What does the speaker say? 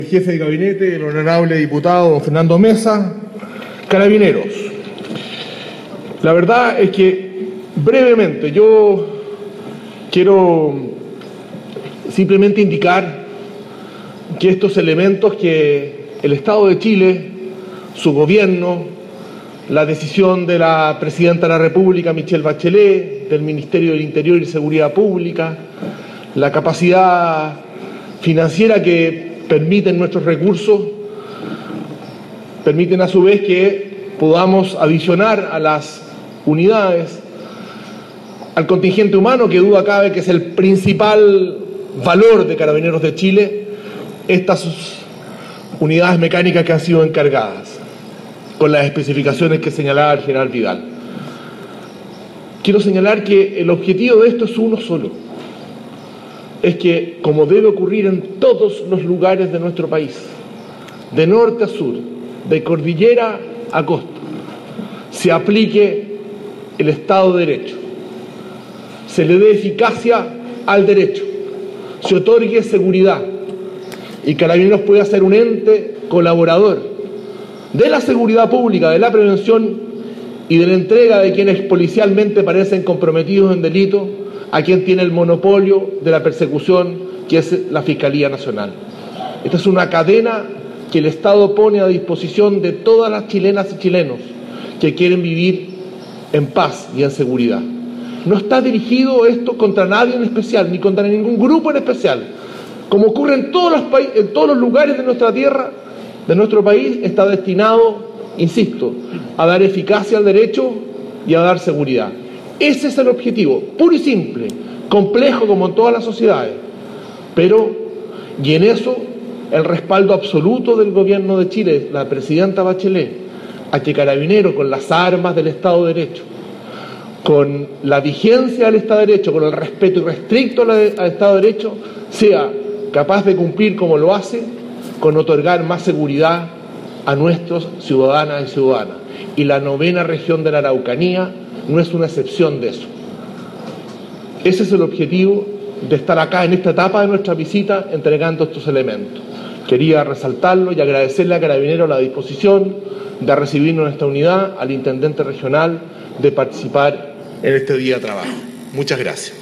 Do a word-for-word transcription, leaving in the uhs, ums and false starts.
El jefe de gabinete, el honorable diputado Fernando Mesa, Carabineros. La verdad es que, brevemente, yo quiero simplemente indicar que estos elementos que el Estado de Chile, su gobierno, la decisión de la Presidenta de la República, Michelle Bachelet, del Ministerio del Interior y Seguridad Pública, la capacidad financiera que permiten nuestros recursos, permiten a su vez que podamos adicionar a las unidades, al contingente humano, que duda cabe que es el principal valor de Carabineros de Chile, estas unidades mecánicas que han sido encargadas, con las especificaciones que señalaba el general Vidal. Quiero señalar que el objetivo de esto es uno solo. Es que, como debe ocurrir en todos los lugares de nuestro país, de norte a sur, de cordillera a costa, se aplique el Estado de Derecho, se le dé eficacia al derecho, se otorgue seguridad y Carabineros pueda ser un ente colaborador de la seguridad pública, de la prevención y de la entrega de quienes policialmente parecen comprometidos en delito a quien tiene el monopolio de la persecución, que es la Fiscalía Nacional. Esta es una cadena que el Estado pone a disposición de todas las chilenas y chilenos que quieren vivir en paz y en seguridad. No está dirigido esto contra nadie en especial, ni contra ningún grupo en especial. Como ocurre en todos los países, en todos los lugares de nuestra tierra, de nuestro país, está destinado, insisto, a dar eficacia al derecho y a dar seguridad. Ese es el objetivo, puro y simple, complejo como en todas las sociedades, pero, y en eso, el respaldo absoluto del gobierno de Chile, la presidenta Bachelet, a que Carabineros, con las armas del Estado de Derecho, con la vigencia del Estado de Derecho, con el respeto irrestricto al Estado de Derecho, sea capaz de cumplir como lo hace, con otorgar más seguridad a nuestros ciudadanas y ciudadanas. Y la novena región de la Araucanía no es una excepción de eso. Ese es el objetivo de estar acá en esta etapa de nuestra visita entregando estos elementos. Quería resaltarlo y agradecerle a Carabineros la disposición de recibirnos en esta unidad, al intendente regional, de participar en este día de trabajo. Muchas gracias.